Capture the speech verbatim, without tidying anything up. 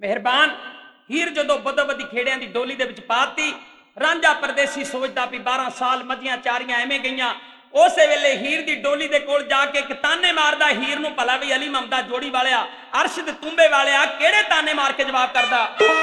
मेहरबान हीर जदों बदोबदी खेड़ियां दी डोली दे विच पाती, रांझा परदेसी सोचदा भी बारह साल मजियां चारियां एवें गईयां। उस वेले हीर दी डोली दे कोल जाके एक ताने मारदा हीर नूं, भला भी अली ममदा जोड़ी वालिया, अरश दे तुम्बे वालिया, केड़े ताने मार के जवाब करदा।